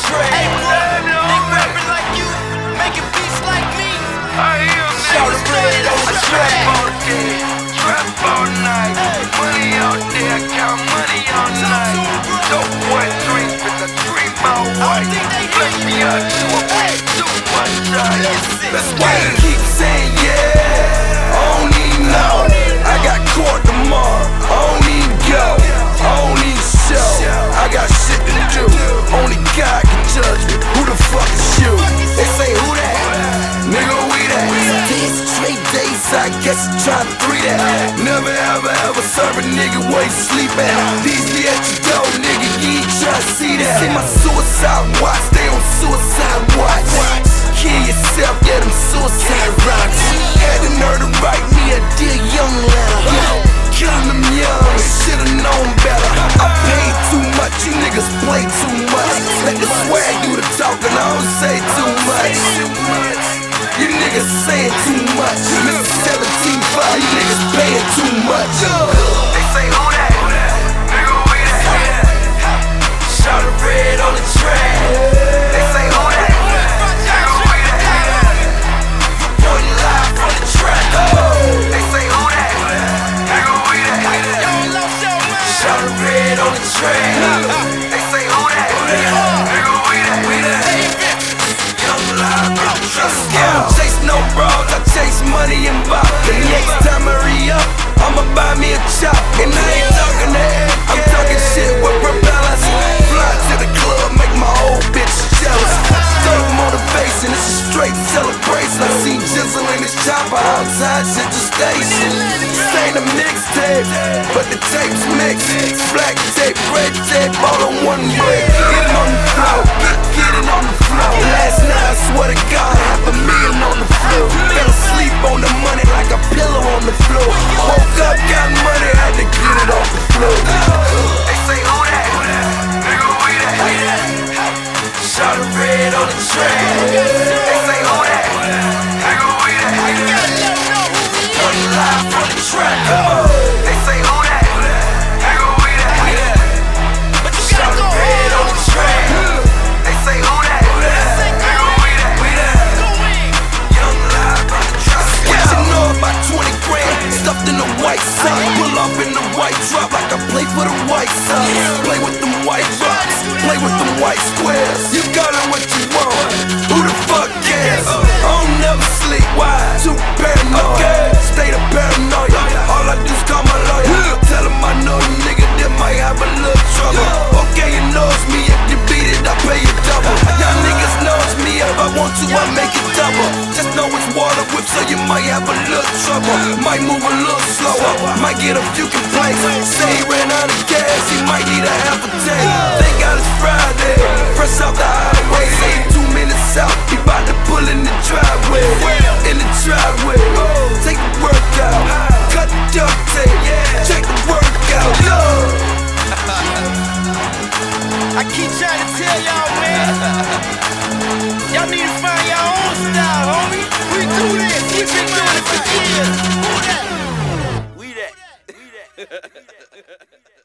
track. Hey boy, they rapping like you, making beats like me. Shout the red on the track. Trap all night, money out there, count money all night. Dope boy dreams, but the dream all white. Bless me up to a way too much time. Let's Why you keep saying yeah? I don't even know. I got court tomorrow. I don't even go. I don't even show. I got shit to do. Only God can judge me. Who the fuck is you? They say who that? Nigga, we that. 10 straight days, I guess you tryna 3 that. Never ever serve a nigga where you sleep at. These be at your door, nigga, you ain't tryna see that. See my suicide watch, stay on suicide watch. Kill yourself, yeah, them suicide rocks. Had the nerve to write me a dear young letter. Killing them young, should've known better. I paid too much, you niggas play too much. Let the swag do the talking, I don't say too much. You niggas saying too much. Mr. 17.5, you niggas paying too much. They say who that? Nigga, we that. Shout the red on the track. They say who that? Nigga, we that. Reporting live from the track. They say who that? Nigga, we that. Shout the red on the track. They say who that? Nigga, we that. Young live from the track. I don't chase no bras, I chase money and bop. The next time I re-up, I'ma buy me a chop. And I ain't talking to air, I'm talking shit with propellers. Fly to the club, make my old bitch jealous. Total motivation, it's a straight celebration. I seen Jizzle in his chopper outside Central Station. This ain't a mixtape, but the tape's mixed. Black tape, red tape, all on one way. Get it on the floor, get it on the floor. Last night, I swear to God, $500,000 on the floor. Fell asleep on the money like a pillow on the floor. Woke up, got money, had to get it off the floor. They say who that? Nigga, we that. Shout the red on the track. They say who that? Nigga, we that. Young live from the track. They say who that? Nigga, we that. Shout the red on the track. They say who that? Nigga, we that. Young live from the track. What you know about 20 grand stuffed in a white sock? Pull up in the white drop like I play for the White Sox. Play with them white rocks, play with them white squares. You got it what you want, who the fuck cares? I don't never sleep, why? Too paranoid, state of paranoia. All I do is call my lawyer, tell him I know the nigga that might have a little trouble. Okay, you know it's me, if you beat it, I pay you double. Y'all niggas know it's me, if I want to, I make it double. Just know it's water whip, so you might have a little trouble. Might move a little slower, might get a few complaints. Say he ran out of gas, he might need a half a tank. Thank God it's Friday, fresh off the highway. Say 2 minutes out, he bout to pull in the driveway. In the driveway, take the workout, cut the duct tape, check the workout. I keep trying to tell y'all, man. Y'all need to find your own style, homie. We do this, we've been doing it for years. Who that? We that.